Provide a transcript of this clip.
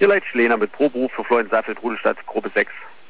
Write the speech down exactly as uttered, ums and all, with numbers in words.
Hier Leitsch Lehner mit Proberuf für Florian Saalfeld, Rudelstadt, Gruppe sechs.